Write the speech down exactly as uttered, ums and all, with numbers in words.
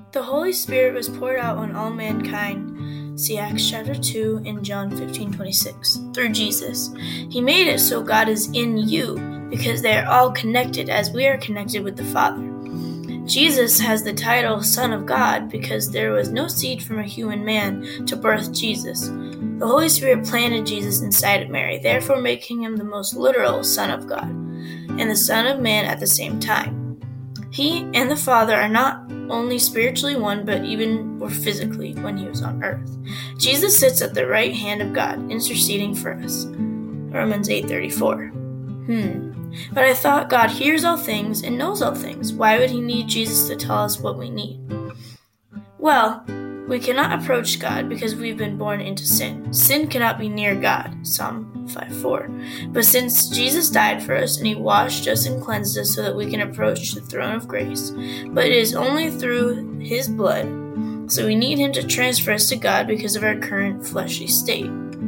The Holy Spirit was poured out on all mankind, see Acts chapter two and John fifteen twenty-six, through Jesus. He made it so God is in you, because they are all connected as we are connected with the Father. Jesus has the title Son of God because there was no seed from a human man to birth Jesus. The Holy Spirit planted Jesus inside of Mary, therefore making him the most literal Son of God, and the Son of Man at the same time. He and the Father are not only spiritually one, but even more physically when he was on earth. Jesus sits at the right hand of God, interceding for us. Romans eight thirty-four. Hmm. But I thought God hears all things and knows all things. Why would he need Jesus to tell us what we need? Well, we cannot approach God because we've been born into sin. Sin cannot be near God, Psalm five four. But since Jesus died for us and he washed us and cleansed us so that we can approach the throne of grace, but it is only through his blood. So we need him to transfer us to God because of our current fleshly state.